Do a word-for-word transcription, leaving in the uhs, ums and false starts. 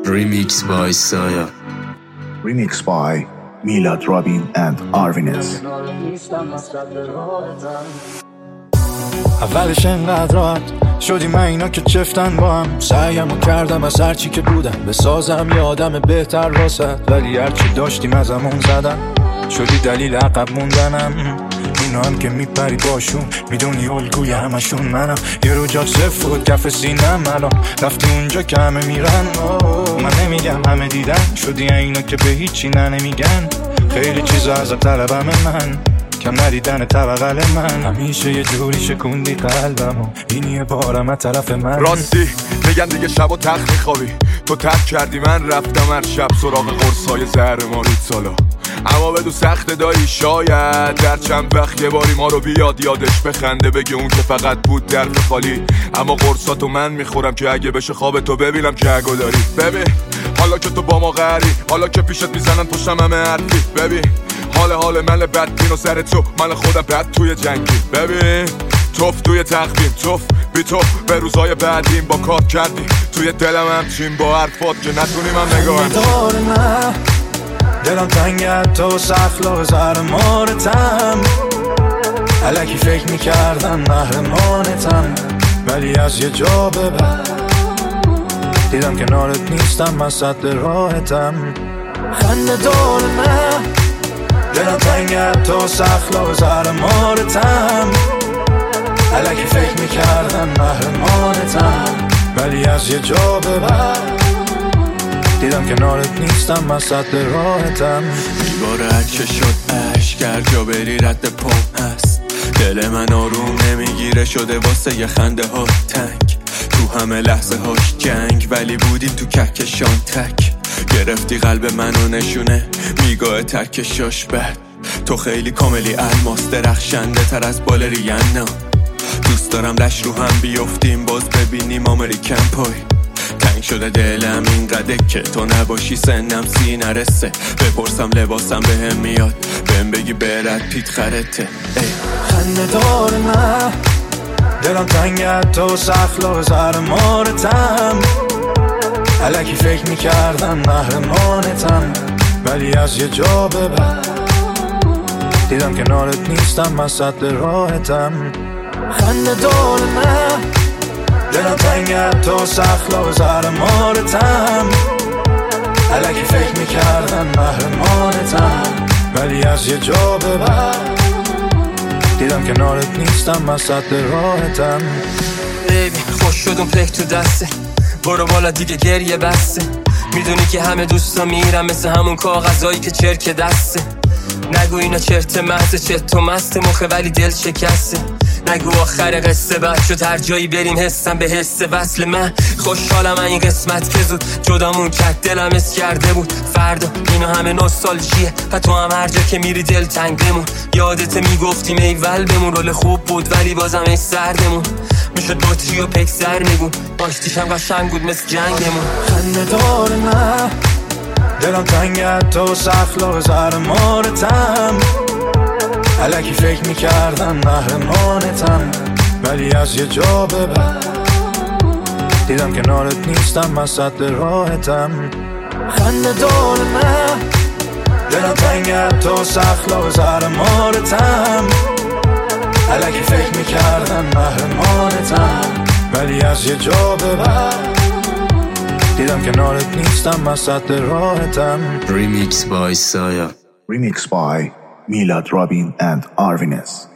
Remix by Saya. Remix by Milad Robin and Arvinez. اولش انقدر راحت شدی من اینا که چفتن با هم، سعیمو کردم از هرچی که بودم بسازم یه آدم بهتر واسه، ولی هرچی داشتیم ازمون زدن شدی دلیل عقب موندنم. اینا هم که میپری باشون میدونی الگوی همشون منم، یه رو جات صفر بود کف سینم، الان رفتی اونجا که همه میرن. من نمیگم همه دیدن شدی اینا که به هیچی نه نمیگن، خیلی چیزا از طلبم من کم ندیدن طبقل من، همیشه یه جوری شکوندی قلبمو این یه بارم از طرف من. راستی میگن دیگه شب و تخت میخوابی، تو تک کردی من رفتم هر شب سراغ قرصای زهر مارود سالا، اما بدو سخت دایی شاید در چند وقت یه باری ما رو بیاد یادش بخنده بگه اون که فقط بود درد خالی، اما قرصاتو من میخورم که اگه بشه خواب تو ببینم که اگه داری. ببین حالا که تو با ما قهری، حالا که پیشت میزنن پشتم همه حرفی، ببین حال حال من بدبین و سر تو من خودم بد توی جنگی، ببین توف توی تقویم توف بی تو به روزای بعدیم با کات کردی توی دلم همچین با حرفات که نتونیم هم نگاه دار من دلم تنگت تو سخلاق زهر مارتم، الکی فکر میکردم محرمانتم، ولی از یه جا به بعد دیدم کنارت نیستم، من صد راحتم. خنده دار من دلم تنگت تو سخلاق زهر مارتم، الکی فکر میکردم محرمانتم، ولی از یه جا به بعد دیدم کنارت نیستم، من صد راحتم. میباره هر چه شد عشق هر جا بری رد پام هست، دل من آروم نمیگیره شده واسه یه خنده ها تنگ، تو همه لحظه هاش جنگ ولی بودیم تو کهکشان تک، گرفتی قلب منو نشونه میگاه ترکشاش بد، تو خیلی کاملی الماس درخشنده تر از بال ریانا، دوست دارم لش رو هم بیفتیم باز ببینیم امریکن پای، تنگ شده دلم اینقدر که تو نباشی سنم سی نرسه، بپرسم لباسم بهم میاد بهم بگی برد پیت خرته. خنده دار من دلم تنگت تو سخلاق زهر مارتم، الکی فکر میکردم محرمانتم، ولی از یه جا به بعد دیدم کنارت نیستم، من صد راحتم. خنده دار من دلم تنگت تو سخلاق زهر مارتم، الکی فکر میکردم محرمانتم، ولی از یه جا به بعد دیدم کنارت نیستم، من صد راحتم. بیبی خوش شد اون پلک تو دسته، برو بالا دیگه گریه بسته، میدونی که همه دوستا میرم مثل همون کاغذایی که چرک دسته، نگو اینا چرت محض چرت تو مست مخه ولی دل شکسته، نگو آخر قصه بعد شد هر جایی بریم حسم به حس وصل من، خوشحالم این قسمت که زود جدامون کرد دلم اس کرده بود فردا اینا همه نوستالژیه و تو هم هر جا که میری دل تنگ بمون، یادت میگفتیم ایول بمون رول خوب بود ولی بازم ای سردمون میشد بطری و پکسر میگون باشتیشم قشنگ بود مثل جنگمون. خنده دار من دلم تنگت تو سخلاق زهر مارتم، الکی فکر میکردم محرمانتم، ولی از یه جا به بعد دیدم کنارت نیستم، من صد راحتم. خنده دار من دلم تنگت تو سخلاق زهر مارتم، الکی فکر میکردم محرمانتم، ولی از یه جا به بعد دیدم کنارت نیستم، من صد راحتم. Remix by Saya. Remix by Milad Robin and Arvinez.